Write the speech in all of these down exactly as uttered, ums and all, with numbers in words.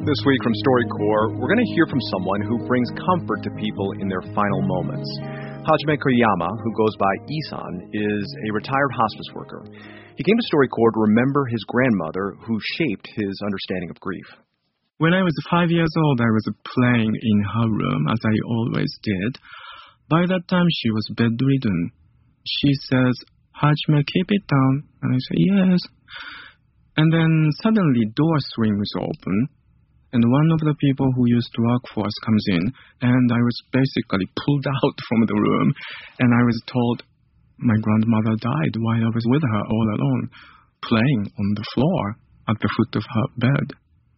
This week from StoryCorps, we're going to hear from someone who brings comfort to people in their final moments. Hajime Koyama, who goes by Isan, is a retired hospice worker. He came to StoryCorps to remember his grandmother, who shaped his understanding of grief. When I was five years old, I was playing in her room, as I always did. By that time, she was bedridden. She says, "Hajime, keep it down." And I say, "Yes." And then suddenly, door swings open. And one of the people who used to work for us comes in, and I was basically pulled out from the room, and I was told my grandmother died while I was with her all alone, playing on the floor at the foot of her bed.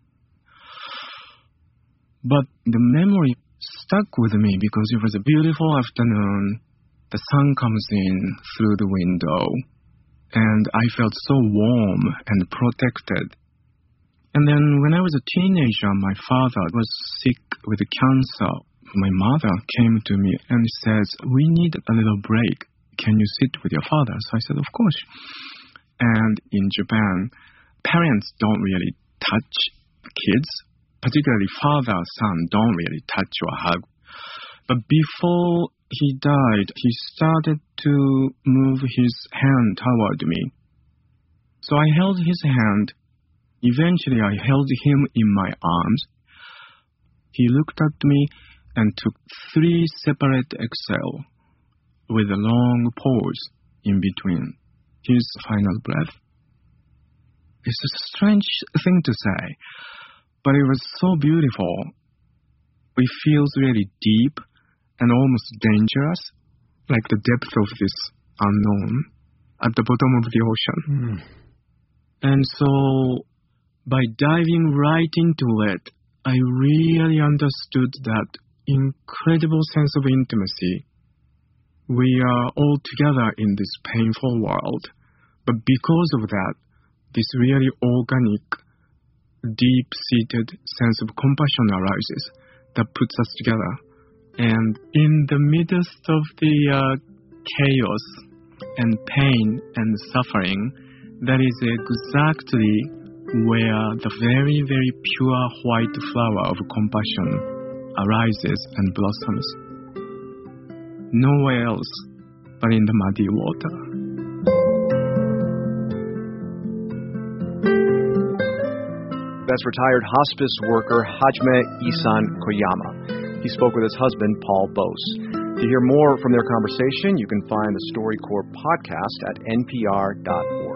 But the memory stuck with me because it was a beautiful afternoon. The sun comes in through the window, and I felt so warm and protected. And then when I was a teenager, my father was sick with cancer. My mother came to me and says, "We need a little break. Can you sit with your father?" So I said, "Of course." And in Japan, parents don't really touch kids, particularly father, son, don't really touch or hug. But before he died, he started to move his hand toward me. So I held his hand. Eventually, I held him in my arms. He looked at me and took three separate exhales with a long pause in between his final breath. It's a strange thing to say, but it was so beautiful. It feels really deep and almost dangerous, like the depth of this unknown at the bottom of the ocean. Mm. And so, by diving right into it, I really understood that incredible sense of intimacy. We are all together in this painful world, but because of that, this really organic, deep-seated sense of compassion arises that puts us together. And in the midst of the uh, chaos and pain and suffering, that is exactly where the very, very pure white flower of compassion arises and blossoms. Nowhere else but in the muddy water. That's retired hospice worker Hajime Isan Koyama. He spoke with his husband, Paul Bose. To hear more from their conversation, you can find the StoryCorps podcast at N P R dot org.